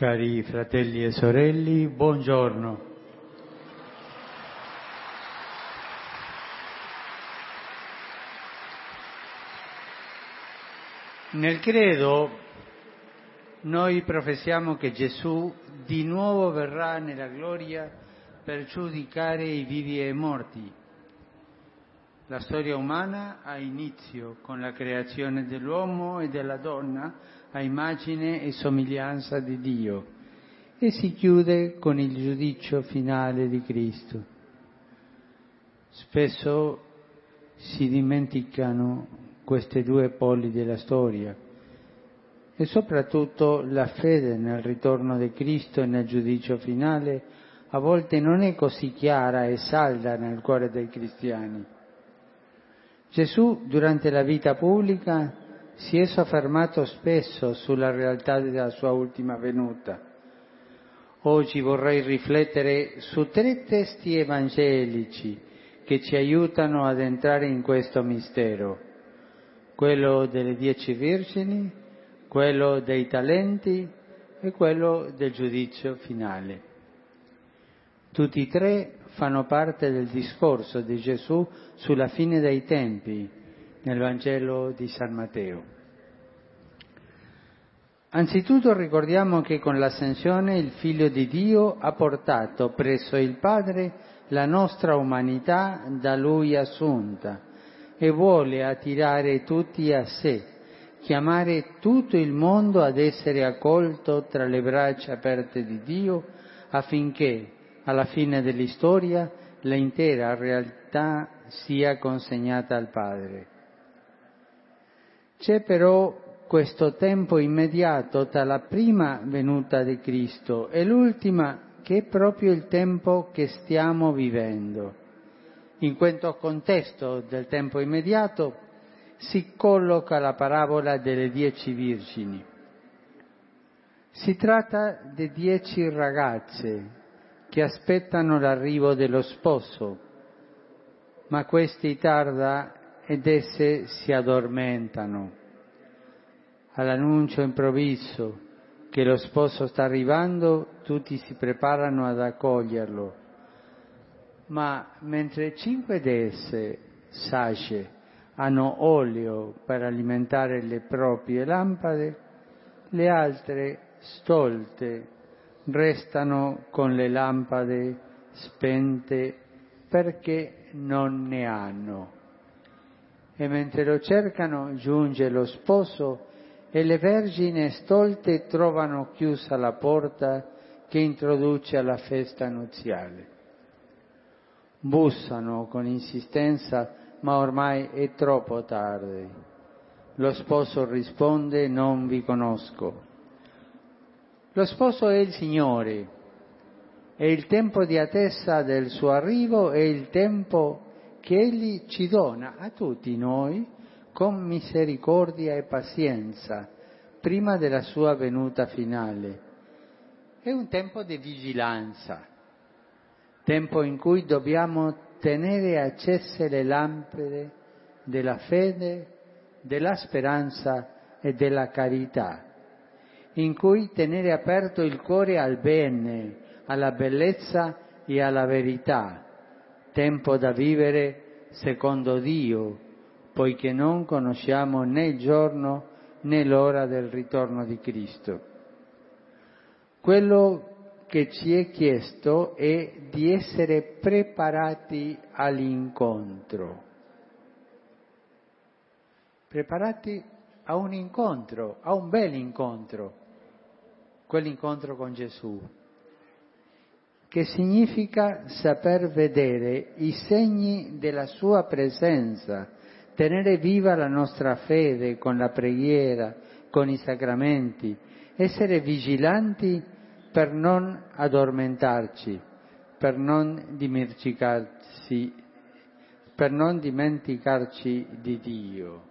Cari fratelli e sorelle, buongiorno. Nel credo noi professiamo che Gesù di nuovo verrà nella gloria per giudicare i vivi e i morti. La storia umana ha inizio con la creazione dell'uomo e della donna a immagine e somiglianza di Dio e si chiude con il giudizio finale di Cristo. Spesso si dimenticano questi due poli della storia e soprattutto la fede nel ritorno di Cristo e nel giudizio finale a volte non è così chiara e salda nel cuore dei cristiani. Gesù durante la vita pubblica si è soffermato spesso sulla realtà della sua ultima venuta. Oggi vorrei riflettere su 3 testi evangelici che ci aiutano ad entrare in questo mistero: quello delle 10 vergini, quello dei talenti e quello del giudizio finale. Tutti e 3 fanno parte del discorso di Gesù sulla fine dei tempi nel Vangelo di San Matteo. Anzitutto ricordiamo che con l'ascensione il Figlio di Dio ha portato presso il Padre la nostra umanità da Lui assunta e vuole attirare tutti a sé, chiamare tutto il mondo ad essere accolto tra le braccia aperte di Dio affinché alla fine dell'istoria l'intera realtà sia consegnata al Padre. C'è però questo tempo immediato tra la prima venuta di Cristo e l'ultima, che è proprio il tempo che stiamo vivendo. In questo contesto del tempo immediato si colloca la parabola delle 10 vergini. Si tratta di 10 ragazze che aspettano l'arrivo dello sposo, ma questi tarda ed esse si addormentano. All'annuncio improvviso che lo sposo sta arrivando, tutti si preparano ad accoglierlo, ma mentre 5 di esse, sagge, hanno olio per alimentare le proprie lampade, le altre, stolte, restano con le lampade spente perché non ne hanno. E mentre lo cercano giunge lo sposo e le vergini stolte trovano chiusa la porta che introduce alla festa nuziale. Bussano con insistenza, ma ormai è troppo tardi. Lo sposo risponde: non vi conosco. Lo sposo è il Signore e il tempo di attesa del suo arrivo è il tempo che Egli ci dona a tutti noi con misericordia e pazienza prima della sua venuta finale. È un tempo di vigilanza, tempo in cui dobbiamo tenere accese le lampade della fede, della speranza e della carità, in cui tenere aperto il cuore al bene, alla bellezza e alla verità, tempo da vivere secondo Dio, poiché non conosciamo né il giorno né l'ora del ritorno di Cristo. Quello che ci è chiesto è di essere preparati all'incontro. Preparati a un incontro, a un bel incontro, quell'incontro con Gesù, che significa saper vedere i segni della sua presenza, tenere viva la nostra fede con la preghiera, con i sacramenti, essere vigilanti per non addormentarci, per non dimenticarci di Dio.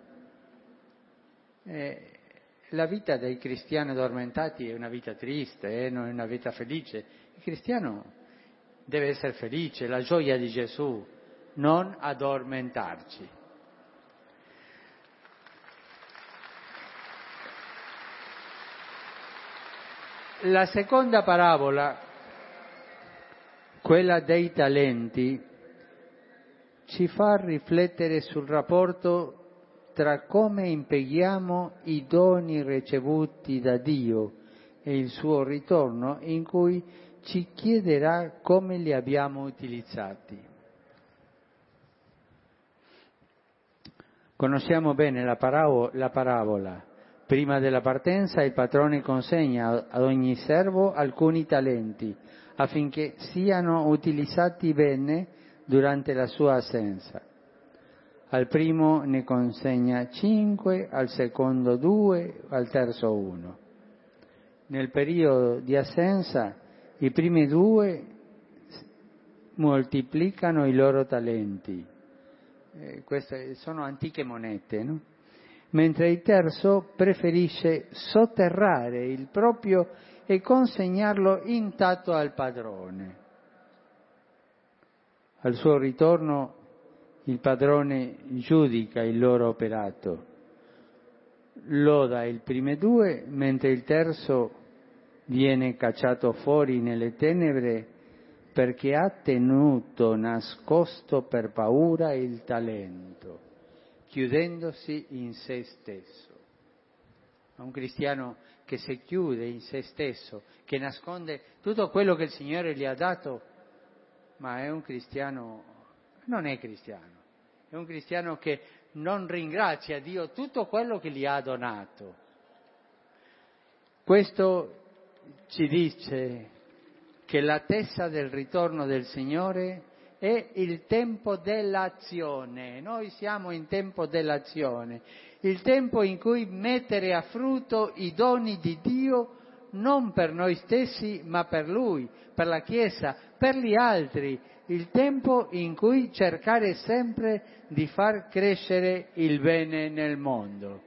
La vita dei cristiani addormentati è una vita triste, non è una vita felice. Il cristiano deve essere felice, la gioia di Gesù, non addormentarci. La seconda parabola, quella dei talenti, ci fa riflettere sul rapporto tra come impieghiamo i doni ricevuti da Dio e il suo ritorno, in cui ci chiederà come li abbiamo utilizzati. Conosciamo bene la parabola. Prima della partenza il padrone consegna ad ogni servo alcuni talenti affinché siano utilizzati bene durante la sua assenza. Al primo ne consegna 5, al secondo 2, al terzo 1. Nel periodo di assenza i primi 2 moltiplicano i loro talenti. Queste sono antiche monete, no? Mentre il terzo preferisce sotterrare il proprio e consegnarlo intatto al padrone. Al suo ritorno il padrone giudica il loro operato, loda i primi 2, mentre il terzo viene cacciato fuori nelle tenebre perché ha tenuto nascosto per paura il talento, chiudendosi in se stesso. Un cristiano che si chiude in se stesso, che nasconde tutto quello che il Signore gli ha dato, ma è un cristiano, non è cristiano, è un cristiano che non ringrazia Dio tutto quello che gli ha donato. Questo ci dice che l'attesa del ritorno del Signore è il tempo dell'azione. Noi siamo in tempo dell'azione, il tempo in cui mettere a frutto i doni di Dio non per noi stessi ma per Lui, per la Chiesa, per gli altri, il tempo in cui cercare sempre di far crescere il bene nel mondo.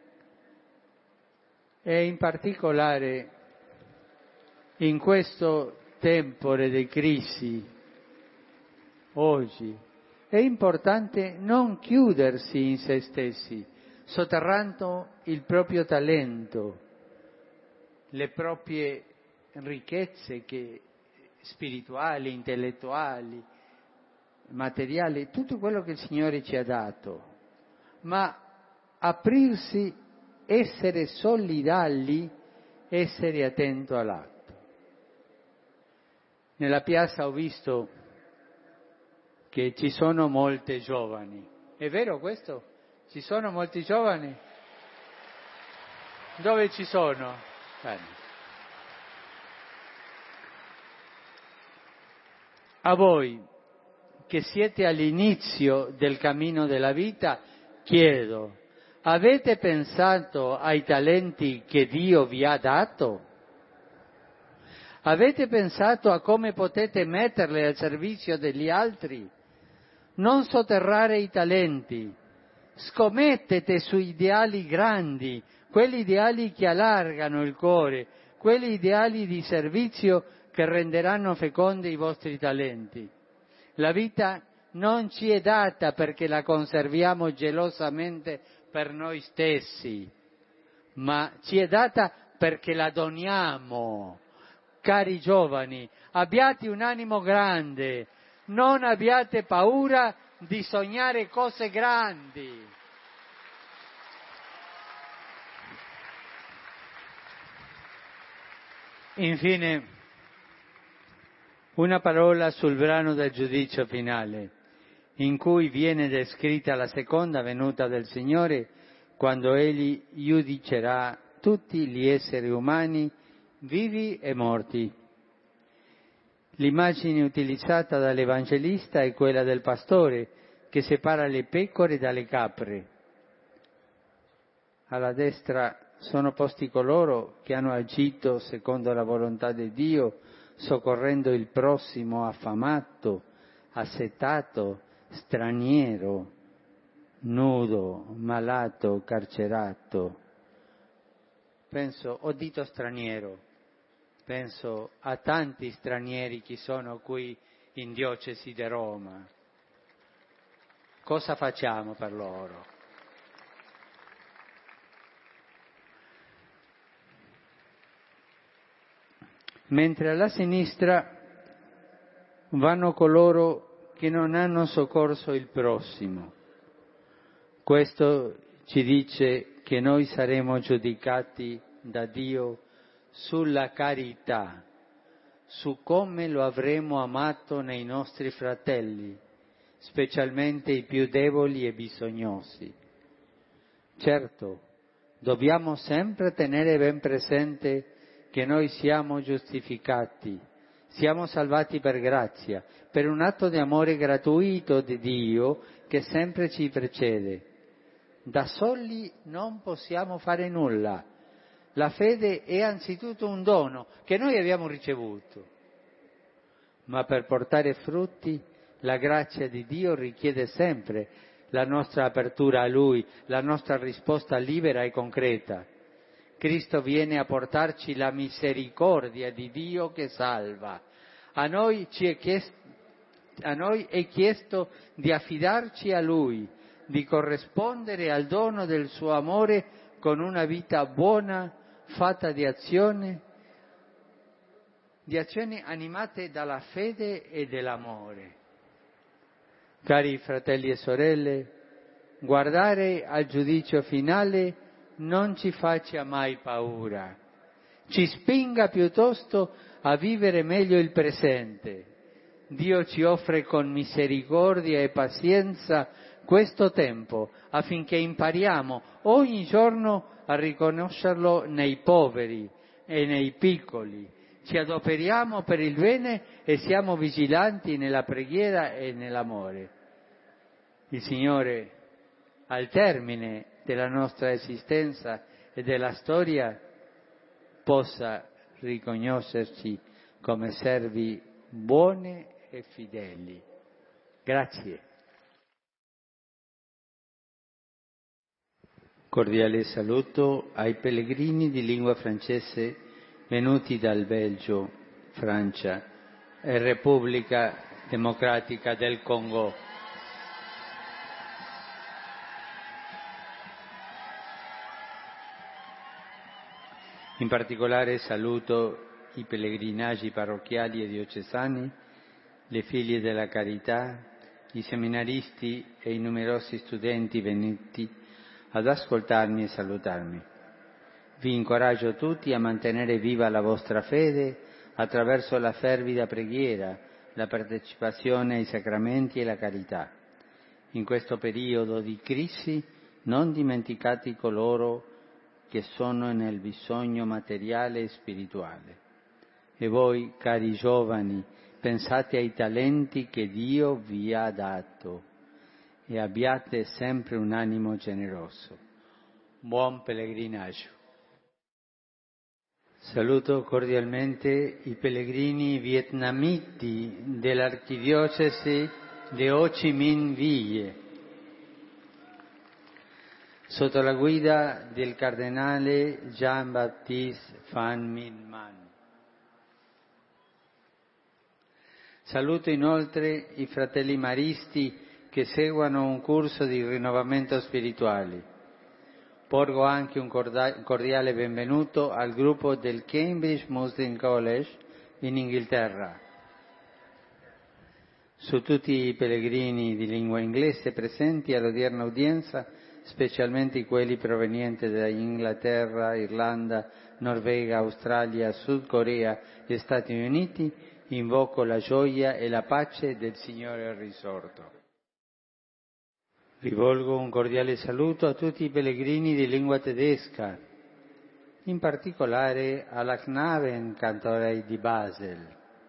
E in particolare in questo tempore di crisi, oggi, è importante non chiudersi in se stessi, sotterrando il proprio talento, le proprie ricchezze spirituali, intellettuali, materiali, tutto quello che il Signore ci ha dato, ma aprirsi, essere solidali, essere attento all'atto. Nella piazza ho visto che ci sono molte giovani. È vero questo? Ci sono molti giovani? Dove ci sono? A voi che siete all'inizio del cammino della vita, chiedo, avete pensato ai talenti che Dio vi ha dato? Avete pensato a come potete metterli al servizio degli altri? Non sotterrare i talenti. Scommettete su ideali grandi, quegli ideali che allargano il cuore, quegli ideali di servizio che renderanno fecondi i vostri talenti. La vita non ci è data perché la conserviamo gelosamente per noi stessi, ma ci è data perché la doniamo. Cari giovani, abbiate un animo grande, non abbiate paura di sognare cose grandi. Infine, una parola sul brano del giudizio finale, in cui viene descritta la seconda venuta del Signore, quando Egli giudicerà tutti gli esseri umani, vivi e morti. L'immagine utilizzata dall'Evangelista è quella del pastore che separa le pecore dalle capre. Alla destra sono posti coloro che hanno agito secondo la volontà di Dio, soccorrendo il prossimo affamato, assetato, straniero, nudo, malato, carcerato. Ho detto straniero, penso a tanti stranieri che sono qui in diocesi di Roma. Cosa facciamo per loro? mentre alla sinistra vanno coloro che non hanno soccorso il prossimo. Questo ci dice che noi saremo giudicati da Dio sulla carità, su come lo avremo amato nei nostri fratelli, specialmente i più deboli e bisognosi. Certo, dobbiamo sempre tenere ben presente che noi siamo giustificati, siamo salvati per grazia, per un atto di amore gratuito di Dio che sempre ci precede. Da soli non possiamo fare nulla. La fede è anzitutto un dono che noi abbiamo ricevuto, ma per portare frutti la grazia di Dio richiede sempre la nostra apertura a Lui, la nostra risposta libera e concreta. Cristo viene a portarci la misericordia di Dio che salva. A noi è chiesto di affidarci a Lui, di corrispondere al dono del suo amore con una vita buona, fatta di azioni animate dalla fede e dall'amore. Cari fratelli e sorelle, guardare al giudizio finale non ci faccia mai paura, ci spinga piuttosto a vivere meglio il presente. Dio ci offre con misericordia e pazienza questo tempo affinché impariamo ogni giorno a riconoscerlo nei poveri e nei piccoli. Ci adoperiamo per il bene e siamo vigilanti nella preghiera e nell'amore. Il Signore, al termine della nostra esistenza e della storia, possa riconoscerci come servi buoni e fedeli. Grazie. Cordiale saluto ai pellegrini di lingua francese venuti dal Belgio, Francia e Repubblica Democratica del Congo. In particolare saluto i pellegrinaggi parrocchiali e diocesani, le figlie della carità, i seminaristi e i numerosi studenti venuti ad ascoltarmi e salutarmi. Vi incoraggio tutti a mantenere viva la vostra fede attraverso la fervida preghiera, la partecipazione ai sacramenti e la carità. In questo periodo di crisi non dimenticate coloro che sono nel bisogno materiale e spirituale. E voi, cari giovani, pensate ai talenti che Dio vi ha dato e abbiate sempre un animo generoso. Buon pellegrinaggio. Saluto cordialmente i pellegrini vietnamiti dell'archidiocesi di Ho Chi Minh Ville, sotto la guida del cardinale Jean-Baptiste Van Milman. Saluto inoltre i fratelli maristi che seguono un corso di rinnovamento spirituale. Porgo anche un cordiale benvenuto al gruppo del Cambridge Muslim College in Inghilterra. Su tutti i pellegrini di lingua inglese presenti all'odierna udienza, specialmente quelli provenienti da Inghilterra, Irlanda, Norvegia, Australia, Sud Corea e Stati Uniti, invoco la gioia e la pace del Signore risorto. Rivolgo un cordiale saluto a tutti i pellegrini di lingua tedesca, in particolare alla Knabenkantorei di Basel.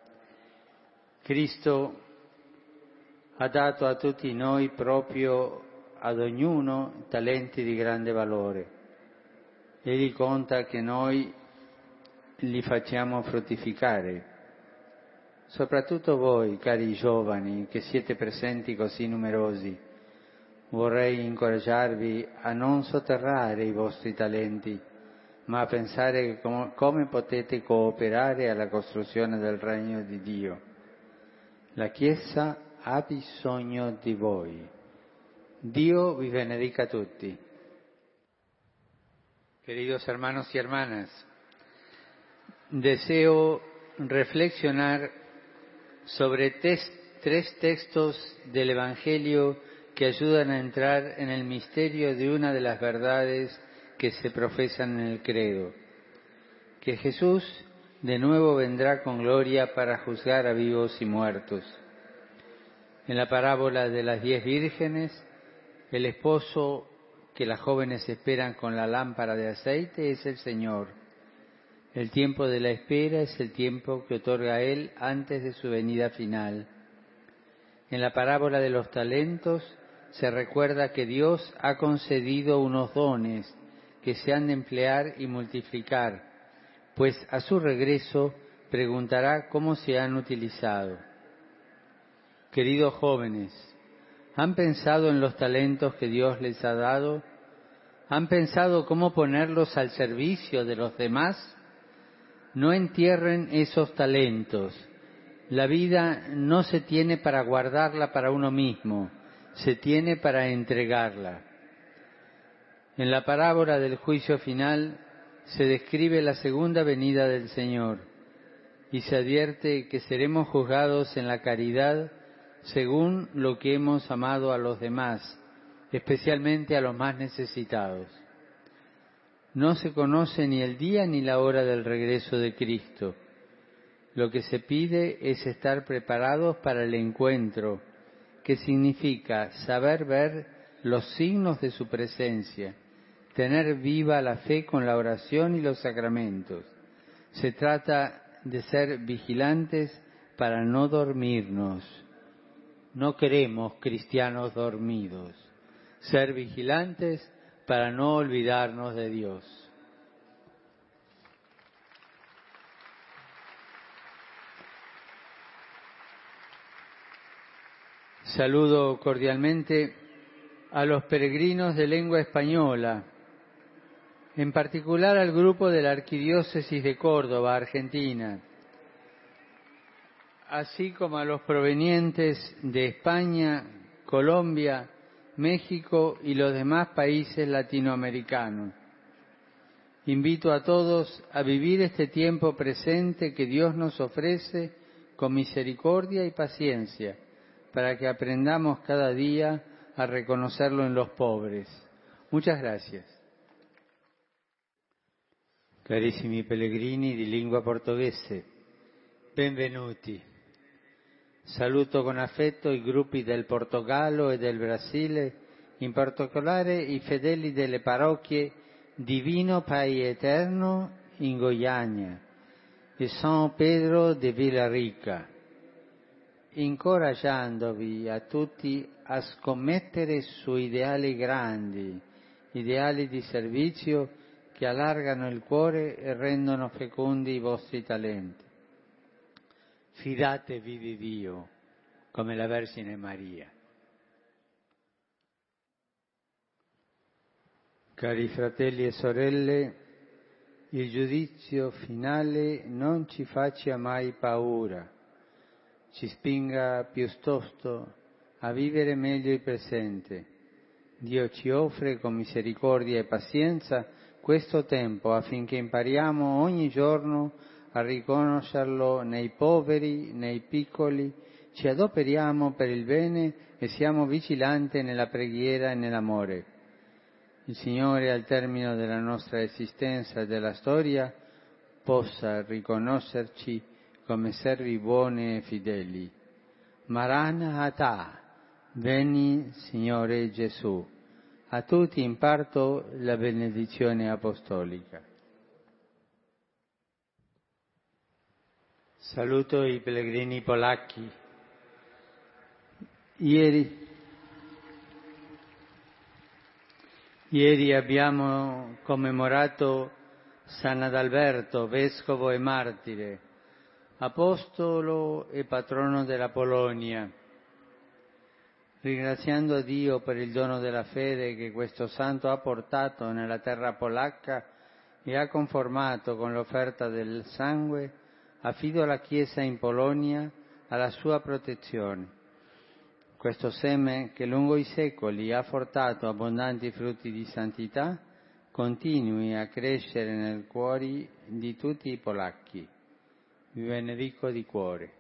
Cristo ha dato a tutti noi, proprio ad ognuno, talenti di grande valore. Egli conta che noi li facciamo fruttificare. Soprattutto voi, cari giovani, che siete presenti così numerosi, vorrei incoraggiarvi a non sotterrare i vostri talenti, ma a pensare come potete cooperare alla costruzione del regno di Dio. La Chiesa ha bisogno di voi. Dio vi benedica tutti. Queridos hermanos y hermanas, deseo reflexionar sobre tres textos del Evangelio que ayudan a entrar en el misterio de una de las verdades que se profesan en el credo, que Jesús de nuevo vendrá con gloria para juzgar a vivos y muertos. En la parábola de las 10 vírgenes, el esposo que las jóvenes esperan con la lámpara de aceite es el Señor. El tiempo de la espera es el tiempo que otorga Él antes de su venida final. En la parábola de los talentos se recuerda que Dios ha concedido unos dones que se han de emplear y multiplicar, pues a su regreso preguntará cómo se han utilizado. Queridos jóvenes, ¿han pensado en los talentos que Dios les ha dado? ¿Han pensado cómo ponerlos al servicio de los demás? No entierren esos talentos. La vida no se tiene para guardarla para uno mismo, se tiene para entregarla. En la parábola del juicio final se describe la segunda venida del Señor y se advierte que seremos juzgados en la caridad según lo que hemos amado a los demás, especialmente a los más necesitados. No se conoce ni el día ni la hora del regreso de Cristo. Lo que se pide es estar preparados para el encuentro, que significa saber ver los signos de su presencia, tener viva la fe con la oración y los sacramentos. Se trata de ser vigilantes para no dormirnos. No queremos cristianos dormidos. Ser vigilantes para no olvidarnos de Dios. Saludo cordialmente a los peregrinos de lengua española, en particular al grupo de la Arquidiócesis de Córdoba, Argentina, así como a los provenientes de España, Colombia, México y los demás países latinoamericanos. Invito a todos a vivir este tiempo presente que Dios nos ofrece con misericordia y paciencia, para que aprendamos cada día a reconocerlo en los pobres. Muchas gracias. Carissimi pellegrini di lingua portoghese, benvenuti. Saluto con affetto i gruppi del Portogallo e del Brasile, in particolare i fedeli delle parrocchie Divino Pai Eterno in Goiânia e San Pedro de Villarrica, incoraggiandovi a tutti a scommettere su ideali grandi, ideali di servizio che allargano il cuore e rendono fecondi i vostri talenti. Fidatevi di Dio, come la Vergine Maria. Cari fratelli e sorelle, il giudizio finale non ci faccia mai paura, ci spinga piuttosto a vivere meglio il presente. Dio ci offre con misericordia e pazienza questo tempo affinché impariamo ogni giorno a riconoscerlo nei poveri, nei piccoli, ci adoperiamo per il bene e siamo vigilanti nella preghiera e nell'amore. Il Signore al termine della nostra esistenza e della storia possa riconoscerci come servi buoni e fedeli. Maranatha, veni Signore Gesù. A tutti imparto la benedizione apostolica. Saluto i pellegrini polacchi. Ieri abbiamo commemorato San Adalberto, vescovo e martire, apostolo e patrono della Polonia. Ringraziando Dio per il dono della fede che questo santo ha portato nella terra polacca e ha conformato con l'offerta del sangue, affido la Chiesa in Polonia alla sua protezione. Questo seme che lungo i secoli ha portato abbondanti frutti di santità continui a crescere nei cuori di tutti i polacchi. vi benedico di cuore.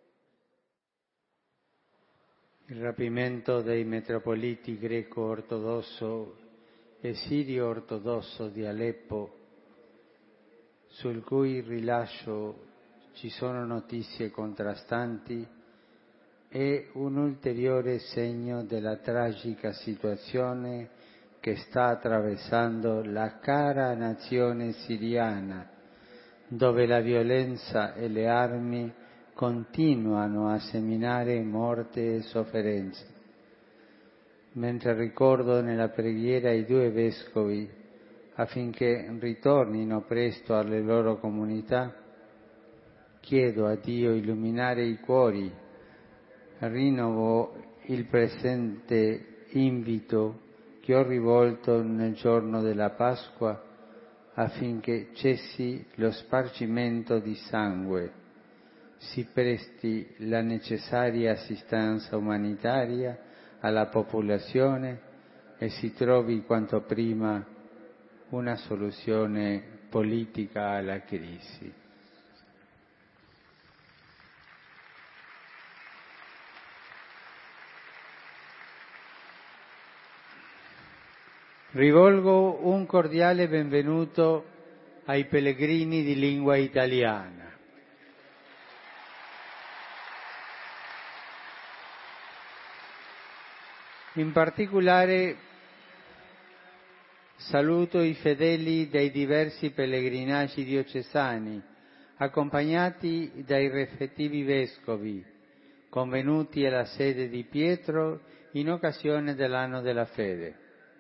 Il rapimento dei metropoliti greco-ortodosso e sirio-ortodosso di Aleppo, sul cui rilascio ci sono notizie contrastanti, è un ulteriore segno della tragica situazione che sta attraversando la cara nazione siriana, dove la violenza e le armi continuano a seminare morte e sofferenza. Mentre ricordo nella preghiera i due vescovi affinché ritornino presto alle loro comunità, chiedo a Dio illuminare i cuori, rinnovo il presente invito che ho rivolto nel giorno della Pasqua affinché cessi lo spargimento di sangue, si presti la necessaria assistenza umanitaria alla popolazione e si trovi quanto prima una soluzione politica alla crisi. Rivolgo un cordiale benvenuto ai pellegrini di lingua italiana. In particolare saluto i fedeli dei diversi pellegrinaggi diocesani, accompagnati dai rispettivi vescovi, convenuti alla sede di Pietro in occasione dell'anno della fede.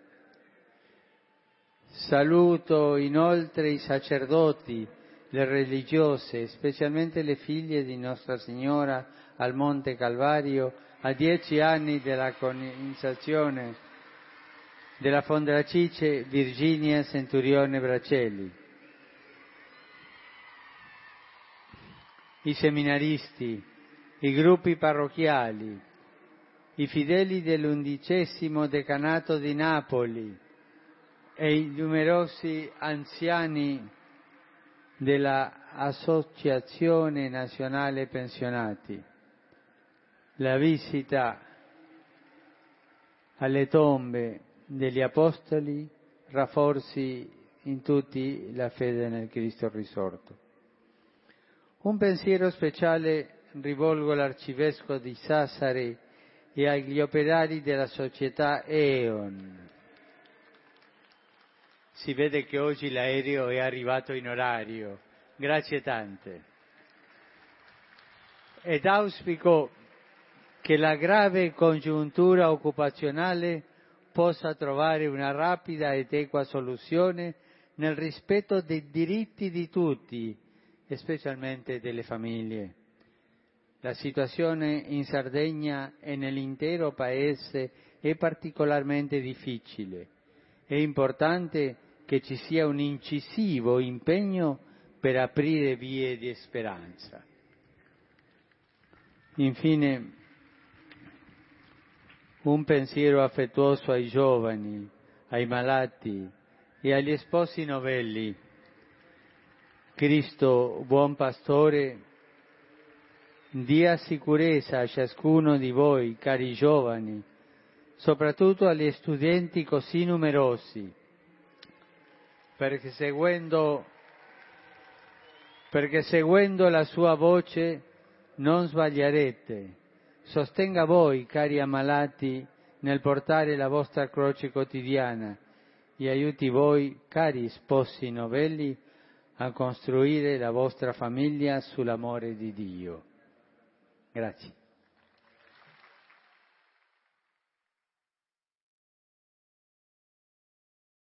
Saluto inoltre i sacerdoti, le religiose, specialmente le figlie di Nostra Signora al Monte Calvario, a 10 anni della canonizzazione della fondatrice Virginia Centurione Bracelli, i seminaristi, i gruppi parrocchiali, i fedeli dell'11° decanato di Napoli e i numerosi anziani della Associazione Nazionale Pensionati. La visita alle tombe degli Apostoli rafforzi in tutti la fede nel Cristo risorto. Un pensiero speciale rivolgo all'Arcivescovo di Sassari e agli operai della società E.ON. Si vede che oggi l'aereo è arrivato in orario. Grazie tante. Ed auspico che la grave congiuntura occupazionale possa trovare una rapida ed equa soluzione nel rispetto dei diritti di tutti, e specialmente delle famiglie. La situazione in Sardegna e nell'intero Paese è particolarmente difficile. È importante che ci sia un incisivo impegno per aprire vie di speranza. Infine, un pensiero affettuoso ai giovani, ai malati e agli sposi novelli. Cristo, buon pastore, dia sicurezza a ciascuno di voi, cari giovani, soprattutto agli studenti così numerosi, perché seguendo la sua voce non sbaglierete. Sostenga voi, cari ammalati, nel portare la vostra croce quotidiana e aiuti voi, cari sposi novelli, a costruire la vostra famiglia sull'amore di Dio. Grazie.